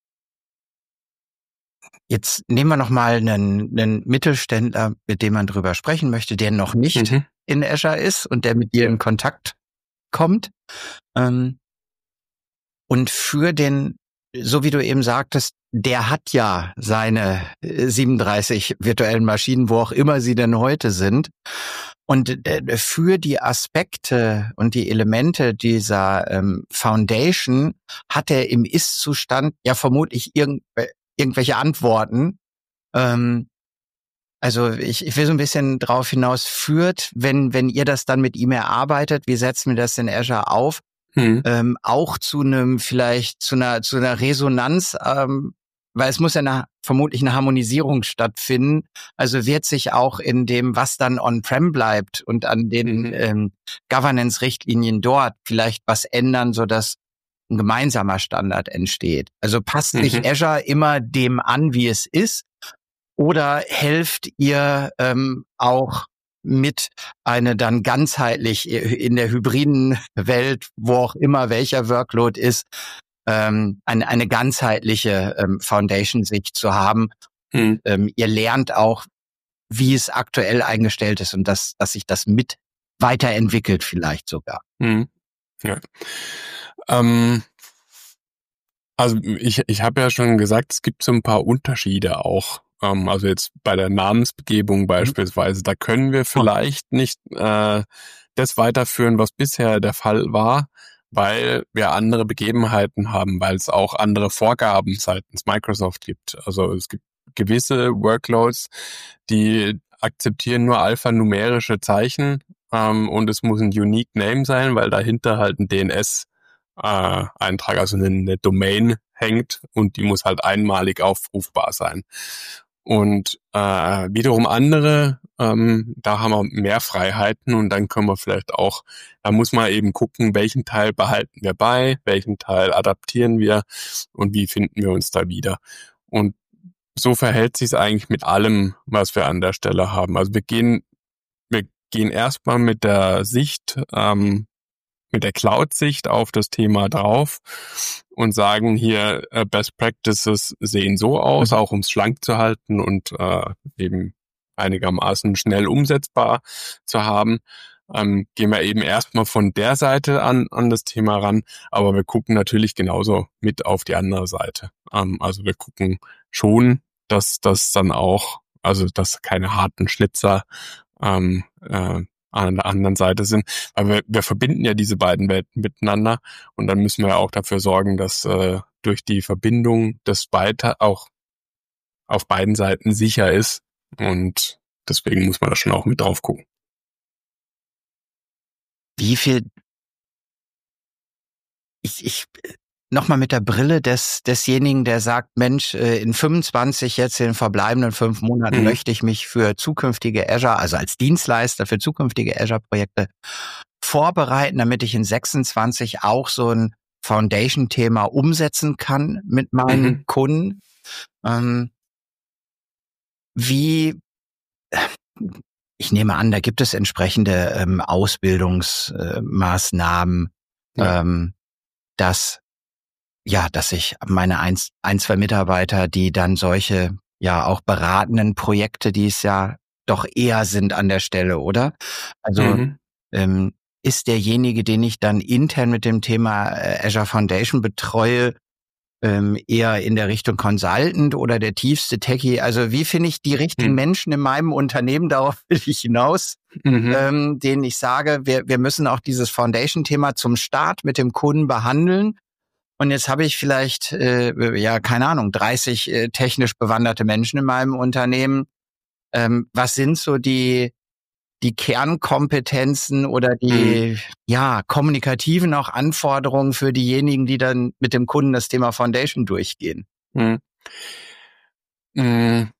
Jetzt nehmen wir noch mal einen, einen Mittelständler, mit dem man drüber sprechen möchte, der noch nicht mhm. in Azure ist und der mit dir in Kontakt kommt. Ähm, und für den, so wie du eben sagtest, der hat ja seine siebenunddreißig virtuellen Maschinen, wo auch immer sie denn heute sind. Und für die Aspekte und die Elemente dieser ähm, Foundation hat er im Ist-Zustand ja vermutlich irgendwelche irgendwelche Antworten. Ähm, also ich, ich will so ein bisschen drauf hinaus, führt, wenn wenn ihr das dann mit ihm erarbeitet, wie setzen wir das in Azure auf, hm. ähm, auch zu einem vielleicht zu einer zu einer Resonanz, ähm, weil es muss ja eine, vermutlich eine Harmonisierung stattfinden. Also wird sich auch in dem, was dann on-prem bleibt und an den mhm. ähm, Governance-Richtlinien dort vielleicht was ändern, sodass ein gemeinsamer Standard entsteht. Also passt sich mhm. Azure immer dem an, wie es ist, oder helft ihr ähm, auch mit eine dann ganzheitlich in der hybriden Welt, wo auch immer welcher Workload ist, ähm, eine, eine ganzheitliche ähm, Foundation sich zu haben. Mhm. Ähm, ihr lernt auch, wie es aktuell eingestellt ist, und dass, dass sich das mit weiterentwickelt vielleicht sogar. Mhm. Ja. Ähm, also ich, ich habe ja schon gesagt, es gibt so ein paar Unterschiede auch Ähm, also jetzt bei der Namensbegebung beispielsweise, da können wir vielleicht nicht äh, das weiterführen, was bisher der Fall war, weil wir andere Begebenheiten haben, weil es auch andere Vorgaben seitens Microsoft gibt. Also es gibt gewisse Workloads, die akzeptieren nur alphanumerische Zeichen ähm, und es muss ein Unique Name sein, weil dahinter halt ein D N S-Eintrag, äh, also eine, eine Domain hängt und die muss halt einmalig aufrufbar sein. Und äh, wiederum andere, ähm, da haben wir mehr Freiheiten und dann können wir vielleicht auch, da muss man eben gucken, welchen Teil behalten wir bei, welchen Teil adaptieren wir und wie finden wir uns da wieder. Und so verhält sich es eigentlich mit allem, was wir an der Stelle haben. Also wir gehen, wir gehen erstmal mit der Sicht, ähm, mit der Cloud-Sicht auf das Thema drauf und sagen hier, äh, Best Practices sehen so aus, mhm. auch um es schlank zu halten und äh, eben einigermaßen schnell umsetzbar zu haben. Ähm, gehen wir eben erstmal von der Seite an an das Thema ran, aber wir gucken natürlich genauso mit auf die andere Seite. Ähm, also wir gucken schon, dass das dann auch, also dass keine harten Schnitzer ähm, äh, an der anderen Seite sind. Aber wir, wir verbinden ja diese beiden Welten miteinander und dann müssen wir auch dafür sorgen, dass äh, durch die Verbindung das weiter auch auf beiden Seiten sicher ist und deswegen muss man da schon auch mit drauf gucken. Wie viel ich, ich nochmal mit der Brille des desjenigen, der sagt, Mensch, in fünfundzwanzig, jetzt in den verbleibenden fünf Monaten mhm. möchte ich mich für zukünftige Azure, also als Dienstleister für zukünftige Azure-Projekte vorbereiten, damit ich in sechsundzwanzig auch so ein Foundation-Thema umsetzen kann mit meinen mhm. Kunden. Ähm, wie, ich nehme an, da gibt es entsprechende ähm, Ausbildungsmaßnahmen, äh, ja. ähm, dass ja, dass ich meine ein, ein, zwei Mitarbeiter, die dann solche, ja, auch beratenden Projekte, die es ja doch eher sind an der Stelle, oder? Also, mhm. ähm, ist derjenige, den ich dann intern mit dem Thema Azure Foundation betreue, ähm, eher in der Richtung Consultant oder der tiefste Techie? Also, wie finde ich die richtigen mhm. Menschen in meinem Unternehmen, darauf will ich hinaus, mhm. ähm, denen ich sage, wir, wir müssen auch dieses Foundation-Thema zum Start mit dem Kunden behandeln. Und jetzt habe ich vielleicht, äh, ja, keine Ahnung, dreißig äh, technisch bewanderte Menschen in meinem Unternehmen. Ähm, was sind so die die Kernkompetenzen oder die, mhm. ja, kommunikativen auch Anforderungen für diejenigen, die dann mit dem Kunden das Thema Foundation durchgehen? Mhm. Mhm.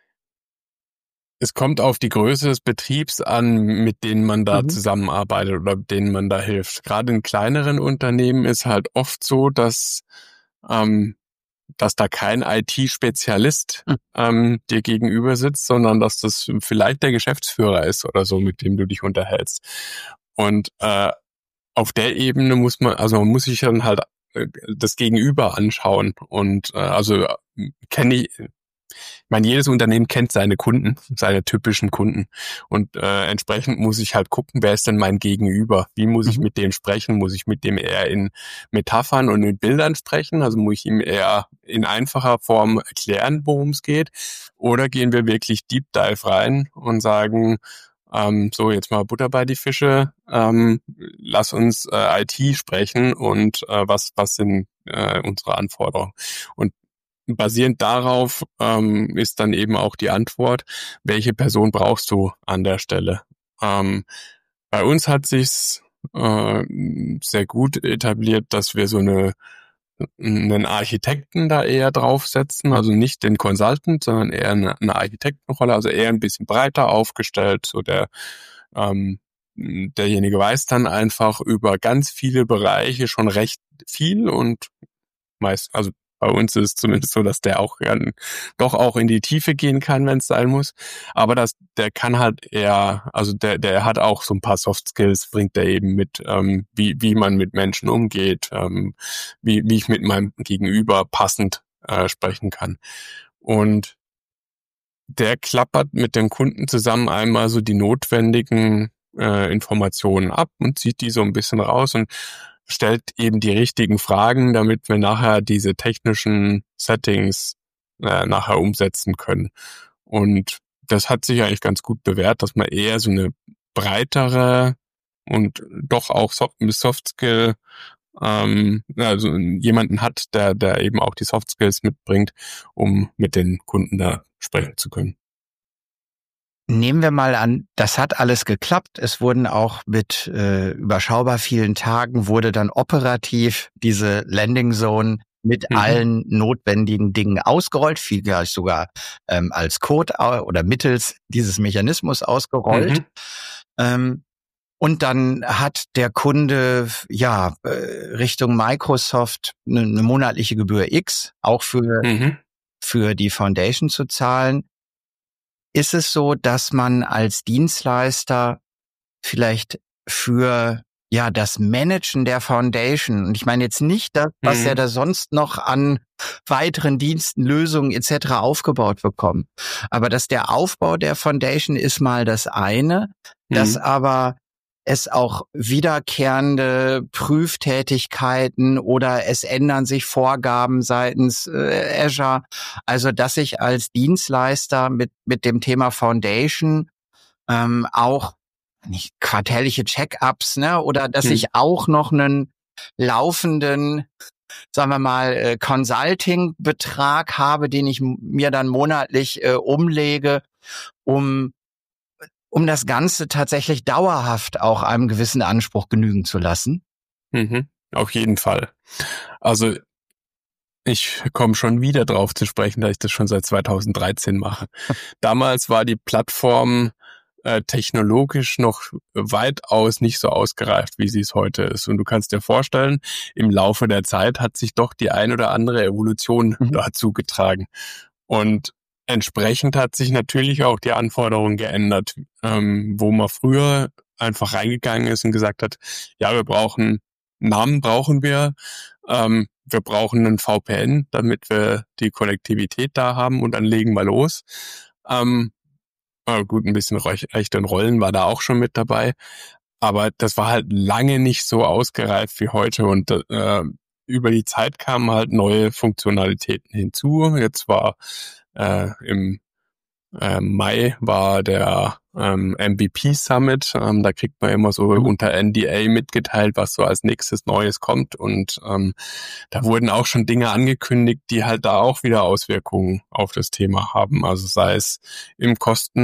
Es kommt auf die Größe des Betriebs an, mit denen man da mhm. zusammenarbeitet oder denen man da hilft. Gerade in kleineren Unternehmen ist halt oft so, dass ähm, dass da kein I T-Spezialist mhm. ähm, dir gegenüber sitzt, sondern dass das vielleicht der Geschäftsführer ist oder so, mit dem du dich unterhältst. Und äh, auf der Ebene muss man, also man muss sich dann halt äh, das Gegenüber anschauen und äh, also kenne ich Ich meine, jedes Unternehmen kennt seine Kunden, seine typischen Kunden. Und äh, entsprechend muss ich halt gucken, wer ist denn mein Gegenüber? Wie muss ich mhm. mit dem sprechen? Muss ich mit dem eher in Metaphern und in Bildern sprechen? Also muss ich ihm eher in einfacher Form erklären, worum es geht? Oder gehen wir wirklich Deep Dive rein und sagen, ähm, so jetzt mal Butter bei die Fische, ähm, lass uns äh, I T sprechen und äh, was, was sind äh, unsere Anforderungen? Und basierend darauf ähm, ist dann eben auch die Antwort, welche Person brauchst du an der Stelle. Ähm, bei uns hat sich's äh, sehr gut etabliert, dass wir so eine einen Architekten da eher draufsetzen, also nicht den Consultant, sondern eher eine, eine Architektenrolle, also eher ein bisschen breiter aufgestellt, so der ähm, derjenige weiß dann einfach über ganz viele Bereiche schon recht viel und meist, also bei uns ist es zumindest so, dass der auch ja, doch auch in die Tiefe gehen kann, wenn es sein muss. Aber das, der kann halt eher, also der, der hat auch so ein paar Soft Skills, bringt er eben mit, ähm, wie, wie man mit Menschen umgeht, ähm, wie, wie ich mit meinem Gegenüber passend äh, sprechen kann. Und der klappert mit dem Kunden zusammen einmal so die notwendigen äh, Informationen ab und zieht die so ein bisschen raus und stellt eben die richtigen Fragen, damit wir nachher diese technischen Settings äh, nachher umsetzen können. Und das hat sich eigentlich ganz gut bewährt, dass man eher so eine breitere und doch auch Soft- Soft-Skill, ähm, also jemanden hat, der, der eben auch die Soft-Skills mitbringt, um mit den Kunden da sprechen zu können. Nehmen wir mal an, das hat alles geklappt. Es wurden auch mit äh, überschaubar vielen Tagen wurde dann operativ diese Landing Zone mit mhm. allen notwendigen Dingen ausgerollt, vielleicht sogar ähm, als Code oder mittels dieses Mechanismus ausgerollt. Mhm. Ähm, und dann hat der Kunde ja äh, Richtung Microsoft eine, eine monatliche Gebühr X auch für mhm. für die Foundation zu zahlen. Ist es so, dass man als Dienstleister vielleicht für ja das Managen der Foundation, und ich meine jetzt nicht das, was mhm. er da sonst noch an weiteren Diensten, Lösungen et cetera aufgebaut bekommt, aber dass der Aufbau der Foundation ist mal das eine, mhm. dass aber es auch wiederkehrende Prüftätigkeiten oder es ändern sich Vorgaben seitens äh, Azure. Also, dass ich als Dienstleister mit mit dem Thema Foundation ähm, auch nicht quartärliche Check-ups, ne, oder dass hm. ich auch noch einen laufenden, sagen wir mal, äh, Consulting-Betrag habe, den ich mir dann monatlich äh, umlege, um um das Ganze tatsächlich dauerhaft auch einem gewissen Anspruch genügen zu lassen? Mhm, auf jeden Fall. Also ich komme schon wieder drauf zu sprechen, da ich das schon seit zweitausenddreizehn mache. Damals war die Plattform äh, technologisch noch weitaus nicht so ausgereift, wie sie es heute ist. Und du kannst dir vorstellen, im Laufe der Zeit hat sich doch die ein oder andere Evolution mhm. dazu getragen. Und entsprechend hat sich natürlich auch die Anforderung geändert, ähm, wo man früher einfach reingegangen ist und gesagt hat, ja, wir brauchen Namen, brauchen wir, ähm, wir brauchen einen V P N, damit wir die Konnektivität da haben und dann legen wir los. Ähm, äh, gut, ein bisschen Rechte und Rollen war da auch schon mit dabei, aber das war halt lange nicht so ausgereift wie heute und äh, über die Zeit kamen halt neue Funktionalitäten hinzu. Jetzt war äh, im äh, Mai war der ähm, M V P Summit. Ähm, da kriegt man immer so mhm. unter N D A mitgeteilt, was so als nächstes Neues kommt. Und ähm, da wurden auch schon Dinge angekündigt, die halt da auch wieder Auswirkungen auf das Thema haben. Also sei es im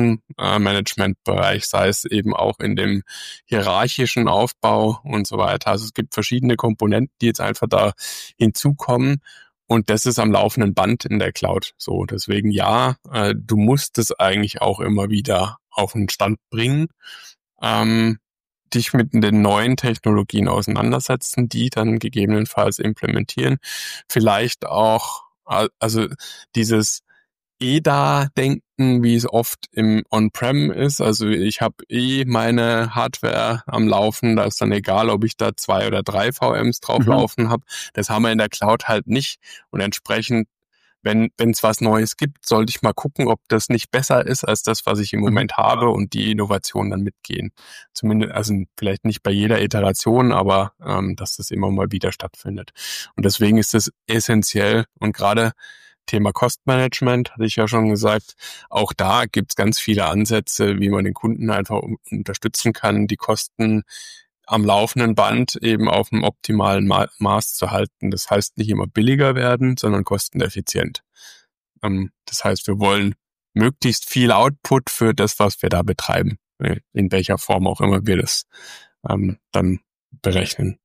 Kostenmanagementbereich, sei es eben auch in dem hierarchischen Aufbau und so weiter. Also es gibt verschiedene Komponenten, die jetzt einfach da hinzukommen. Und das ist am laufenden Band in der Cloud so. Deswegen ja, äh, du musst es eigentlich auch immer wieder auf den Stand bringen, ähm, dich mit den neuen Technologien auseinandersetzen, die dann gegebenenfalls implementieren. Vielleicht auch, also dieses E D A-Denken, wie es oft im On-Prem ist. Also ich habe eh meine Hardware am Laufen, da ist dann egal, ob ich da zwei oder drei V Ms drauf mhm. laufen habe. Das haben wir in der Cloud halt nicht. Und entsprechend, wenn wenn es was Neues gibt, sollte ich mal gucken, ob das nicht besser ist als das, was ich im Moment mhm. habe und die Innovationen dann mitgehen. Zumindest, also vielleicht nicht bei jeder Iteration, aber ähm, dass das immer mal wieder stattfindet. Und deswegen ist das essentiell und gerade Thema Cost-Management, hatte ich ja schon gesagt. Auch da gibt's ganz viele Ansätze, wie man den Kunden einfach unterstützen kann, die Kosten am laufenden Band eben auf einem optimalen Ma- Maß zu halten. Das heißt nicht immer billiger werden, sondern kosteneffizient. Ähm, das heißt, wir wollen möglichst viel Output für das, was wir da betreiben, in welcher Form auch immer wir das ähm, dann berechnen.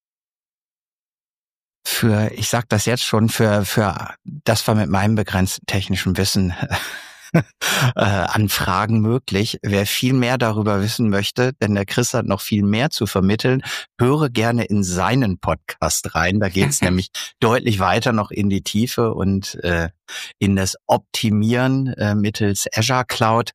Für, ich sag das jetzt schon, für für das war mit meinem begrenzten technischen Wissen äh, an Fragen möglich. Wer viel mehr darüber wissen möchte, denn der Chris hat noch viel mehr zu vermitteln, höre gerne in seinen Podcast rein. Da geht's nämlich deutlich weiter noch in die Tiefe und äh, in das Optimieren äh, mittels Azure Cloud.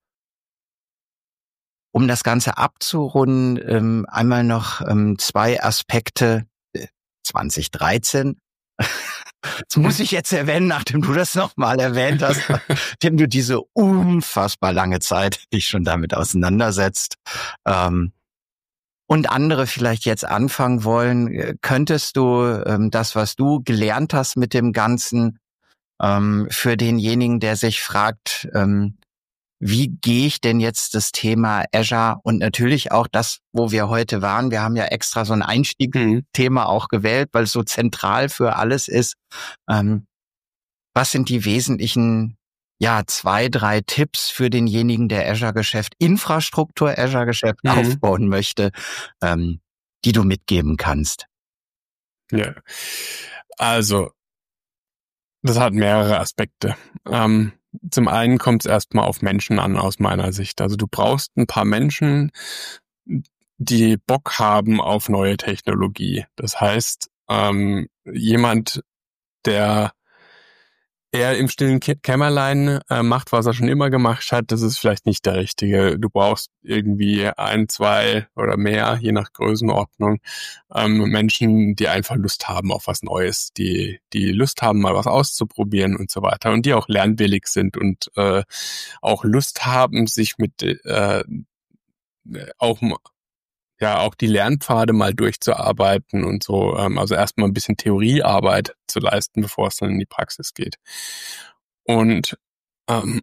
Um das Ganze abzurunden, ähm, einmal noch ähm, zwei Aspekte. zwanzig dreizehn. Das muss ich jetzt erwähnen, nachdem du das nochmal erwähnt hast, nachdem du diese unfassbar lange Zeit dich schon damit auseinandersetzt. Ähm, und andere vielleicht jetzt anfangen wollen, könntest du ähm, das, was du gelernt hast mit dem Ganzen, ähm, für denjenigen, der sich fragt, ähm, wie gehe ich denn jetzt das Thema Azure und natürlich auch das, wo wir heute waren. Wir haben ja extra so ein Einstiegsthema auch gewählt, weil es so zentral für alles ist. Ähm, was sind die wesentlichen, ja, zwei, drei Tipps für denjenigen, der Azure-Geschäft, Infrastruktur Azure-Geschäft Mhm. aufbauen möchte, ähm, die du mitgeben kannst? Ja, also das hat mehrere Aspekte. Ähm, zum einen kommt es erstmal auf Menschen an, aus meiner Sicht. Also du brauchst ein paar Menschen, die Bock haben auf neue Technologie. Das heißt, ähm, jemand, der eher im stillen Kä- Kämmerlein äh, macht, was er schon immer gemacht hat, das ist vielleicht nicht der Richtige. Du brauchst irgendwie ein, zwei oder mehr, je nach Größenordnung, ähm, Menschen, die einfach Lust haben auf was Neues, die die Lust haben, mal was auszuprobieren und so weiter und die auch lernwillig sind und äh, auch Lust haben, sich mit äh, auch ja auch die Lernpfade mal durchzuarbeiten und so, ähm, also erstmal ein bisschen Theoriearbeit zu leisten, bevor es dann in die Praxis geht. Und ähm,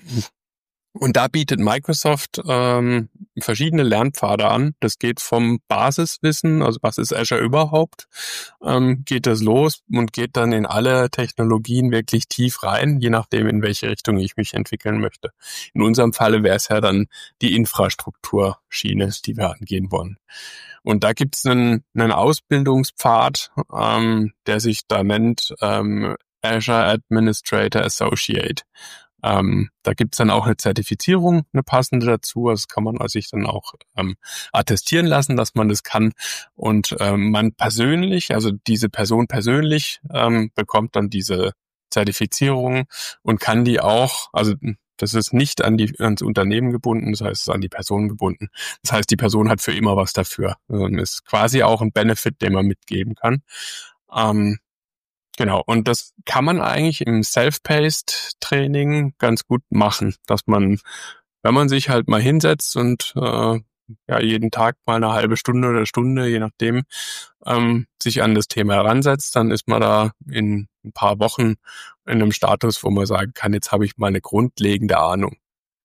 und da bietet Microsoft ähm, verschiedene Lernpfade an. Das geht vom Basiswissen, also was ist Azure überhaupt, ähm, geht das los und geht dann in alle Technologien wirklich tief rein, je nachdem, in welche Richtung ich mich entwickeln möchte. In unserem Falle wäre es ja dann die Infrastrukturschiene, die wir angehen wollen. Und da gibt es einen, einen Ausbildungspfad, ähm, der sich da nennt ähm, Azure Administrator Associate. Ähm, da gibt's dann auch eine Zertifizierung, eine passende dazu. Das kann man also sich dann auch ähm, attestieren lassen, dass man das kann. Und ähm, man persönlich, also diese Person persönlich, ähm, bekommt dann diese Zertifizierung und kann die auch, also das ist nicht an die ans Unternehmen gebunden, das heißt, es ist an die Person gebunden. Das heißt, die Person hat für immer was dafür. Ähm, ist quasi auch ein Benefit, den man mitgeben kann. Ähm, Genau, und das kann man eigentlich im Self-Paced-Training ganz gut machen, dass man, wenn man sich halt mal hinsetzt und äh, ja jeden Tag mal eine halbe Stunde oder Stunde, je nachdem, ähm, sich an das Thema heransetzt, dann ist man da in ein paar Wochen in einem Status, wo man sagen kann, jetzt habe ich mal eine grundlegende Ahnung.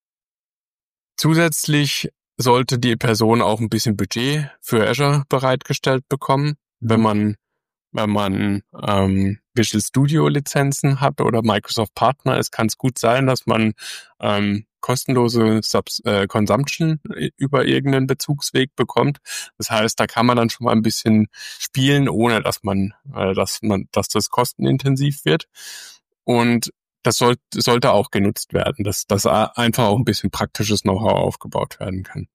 Zusätzlich sollte die Person auch ein bisschen Budget für Azure bereitgestellt bekommen, wenn man wenn man ähm, Visual Studio Lizenzen hat oder Microsoft Partner ist, kann es gut sein, dass man ähm, kostenlose Subs äh, Consumption über irgendeinen Bezugsweg bekommt. Das heißt, da kann man dann schon mal ein bisschen spielen, ohne dass man, äh, dass man, dass das kostenintensiv wird. Und das soll, sollte auch genutzt werden, dass dass einfach auch ein bisschen praktisches Know-how aufgebaut werden kann.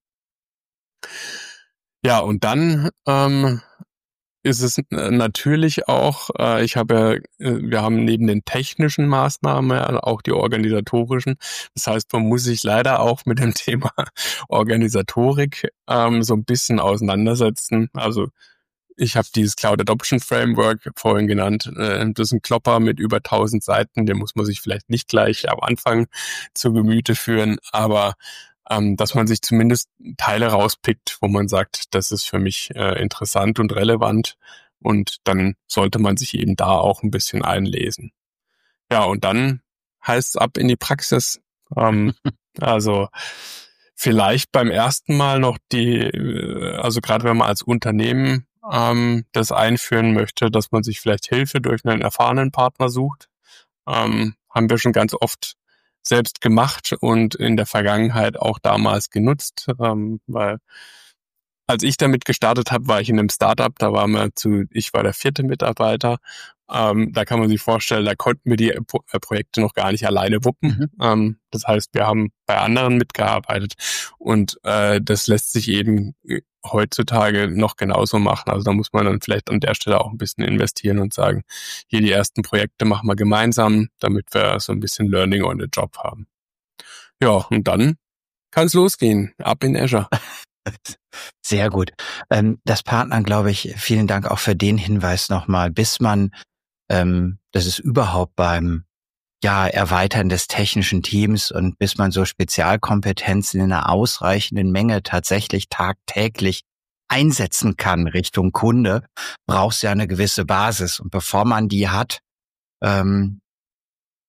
Ja, und dann ähm, ist es natürlich auch, äh, ich habe ja, äh, wir haben neben den technischen Maßnahmen ja auch die organisatorischen. Das heißt, man muss sich leider auch mit dem Thema Organisatorik ähm, so ein bisschen auseinandersetzen. Also ich habe dieses Cloud Adoption Framework vorhin genannt. Äh, das ist ein Klopper mit über tausend Seiten. Den muss man sich vielleicht nicht gleich am Anfang zu Gemüte führen, aber ähm, dass man sich zumindest Teile rauspickt, wo man sagt, das ist für mich äh, interessant und relevant und dann sollte man sich eben da auch ein bisschen einlesen. Ja, und dann heißt es ab in die Praxis. Ähm, also vielleicht beim ersten Mal noch die, also gerade wenn man als Unternehmen ähm, das einführen möchte, dass man sich vielleicht Hilfe durch einen erfahrenen Partner sucht. Ähm, haben wir schon ganz oft selbst gemacht und in der Vergangenheit auch damals genutzt, ähm, weil als ich damit gestartet habe, war ich in einem Startup, da waren wir zu, ich war der vierte Mitarbeiter. Ähm, da kann man sich vorstellen, da konnten wir die Pro- äh, Projekte noch gar nicht alleine wuppen. Mhm. Ähm, das heißt, wir haben bei anderen mitgearbeitet und äh, das lässt sich eben heutzutage noch genauso machen. Also da muss man dann vielleicht an der Stelle auch ein bisschen investieren und sagen, hier die ersten Projekte machen wir gemeinsam, damit wir so ein bisschen Learning on the Job haben. Ja, und dann kann es losgehen, ab in Azure. Sehr gut. Ähm, das Partnern, glaube ich, vielen Dank auch für den Hinweis nochmal, bis man, ähm, das ist überhaupt beim ja Erweitern des technischen Teams und bis man so Spezialkompetenzen in einer ausreichenden Menge tatsächlich tagtäglich einsetzen kann Richtung Kunde, braucht es ja eine gewisse Basis. Und bevor man die hat, ähm,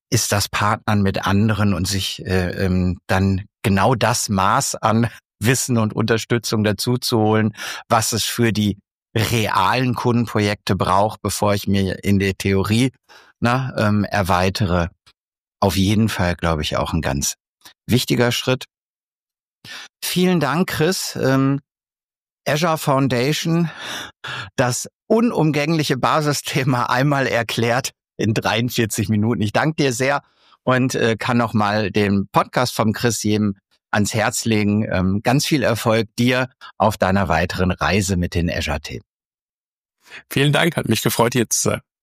ist das Partnern mit anderen und sich äh, ähm, dann genau das Maß an Wissen und Unterstützung dazu zu holen, was es für die realen Kundenprojekte braucht, bevor ich mir in der Theorie na, ähm, erweitere. Auf jeden Fall, glaube ich, auch ein ganz wichtiger Schritt. Vielen Dank, Chris. Ähm, Azure Foundation, das unumgängliche Basisthema einmal erklärt in dreiundvierzig Minuten. Ich danke dir sehr und äh, kann noch mal den Podcast vom Chris jedem ans Herz legen. Ähm, ganz viel Erfolg dir auf deiner weiteren Reise mit den Azure-Themen. Vielen Dank, hat mich gefreut, hier zu sein.